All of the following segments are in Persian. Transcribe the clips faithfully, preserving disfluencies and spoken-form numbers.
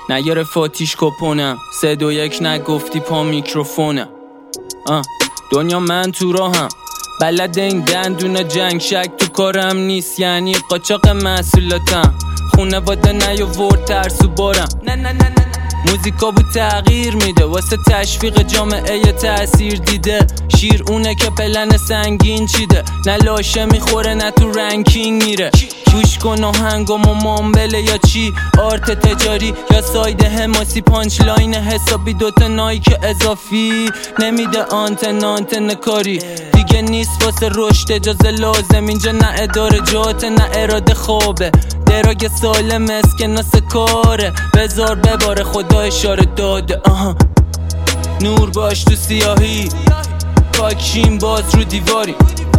نگرفت آتیش کپونم، سه دو یک نگفتی پا میکروفونم. آه دنیا من تو راهم، بلد این دندون جنگ، شک تو کارم نیست یعنی قاچاق محصولاتم. خونه باده نیاورد ترسو بارم، نه نه نه نه موزیکا بود تغییر میده واسه تشویق جامعه تأثیر دیده. شیر اونه که پلن سنگین چیده، نه لاشه میخوره نه تو رنکینگ میره. گوش کن آهنگم و مامبله یا چی، آرت تجاری یا ساید حماسی، پانچ لاین حسابی دوتا نایک اضافی. نمیده آنتن آنتن کاری دیگه نیست واسه رشد اجازه لازم. اینجا نه اداره جات نه اراده خوابه، دراگ سالم اسکناس کاره. بذار بباره خدا اشاره داده. آها نور باش تو سیاهی، پاکشیم باز رو دیواری.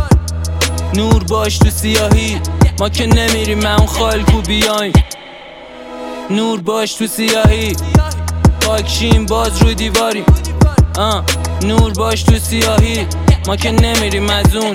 نور باش تو سیاهی، ما که نمیریم من اون خالکو بیایم. نور باش تو سیاهی، پاکشیم باز رو دیواری. آه نور باش تو سیاهی، ما که نمیریم از اون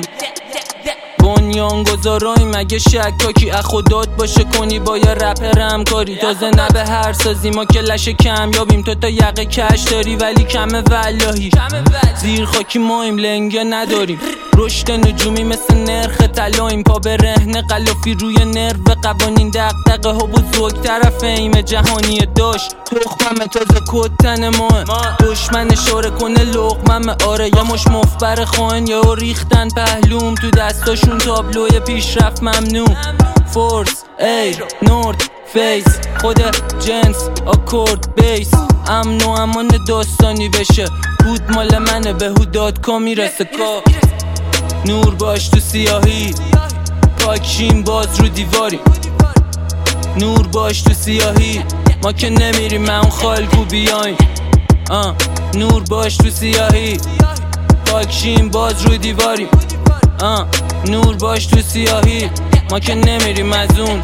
بنیانگذارای. مگه شکاکی از خودات باشه کنی با یه رپر همکاری. تازه نه به هر سازی ما که لشه کمیابیم، تو تا یقه کش داری ولی کمه والهی. زیر خاکی مایم لنگه نداریم، رشد نجومی مثل نرخ طلاییم. پا به رهنه قلافی روی نرو قوانین، دقدقه ها بزرگ طرف ایم جهانی داشت. تخمم تازه کتن ماه، دشمن اشاره کنه لقمم. آره یه مش مفبر خواهن یا ریختن پهلوم، تو دستاشون تابلوی پیشرفت ممنوع. فورس ایر نورد فیس خود جنس آکورد بیس. امن و امان داستانی بشه، هود مال منه به هود دات کام میرسه کار. نور باش تو سیاهی، پاکشیم باز رو دیواری. نور باش تو سیاهی، ما که نمیریم من اون خالکو بیایم. آه نور باش تو سیاهی، پاکشیم باز رو دیواری. آه نور باش تو سیاهی، ما که نمیریم از اون.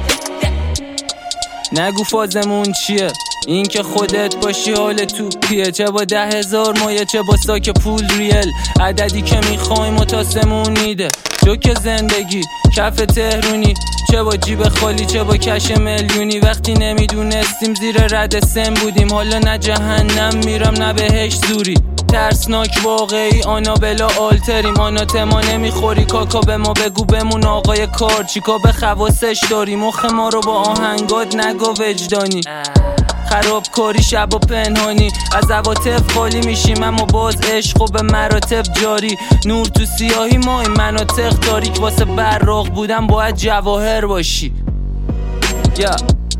نگو فازمون چیه، این که خودت باشی حال تو پیه. چه با ده هزار مایه چه با ساک پول ریل، عددی که میخوایم و تاسمون میده. جوک زندگی کف تهرونی، چه با جیب خالی چه با کش میلیونی. وقتی نمیدونستیم زیر رد سن بودیم، حالا نه جهنم میرم نه بهش زوری. ترسناک واقعی آنابلا آلتریم، آناتما نمیخوری کاکا به ما بگو بمون آقای کار. چیکا به خواستش داری مخ ما رو با آهنگات نگو وجدانی. خرابکاری شب و پنهانی، از عواطف خالی میشیم اما باز عشق و به مراتب جاری. نور تو سیاهی ما این مناطق تاریک، واسه براق بودن باید جواهر باشی. یا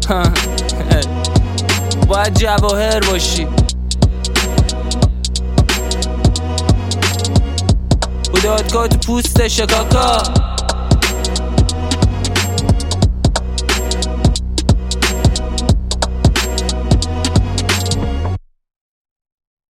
باید جواهر باشی. دادگاه تو پوستشه کاکا.